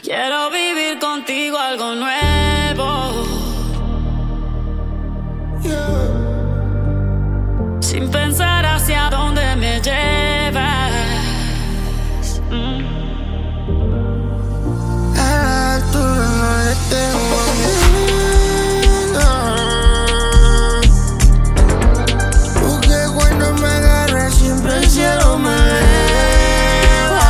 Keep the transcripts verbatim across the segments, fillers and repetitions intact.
Quiero vivir contigo algo nuevo, Yeah. sin pensar hacia dónde me llevas. Mm. A la altura no le tengo miedo, porque cuando me agarras siempre el cielo me eleva.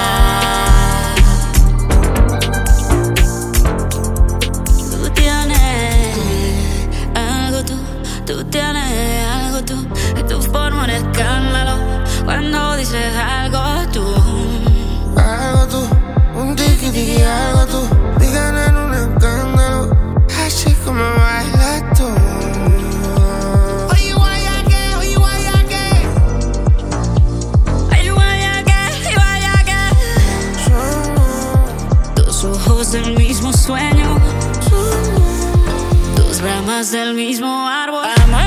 Tú tienes algo, tú, tú tienes algo, tú, y tu forma un escándalo cuando dices algo tú. Algo tú, un tiki tiki, algo tú, digan en un escándalo, así como bailas tú. Oye, guayaque, oye, guayaque. Ay, guayaque, ay, guayaque. Tus ojos del mismo sueño, tus ramas del mismo árbol. Amor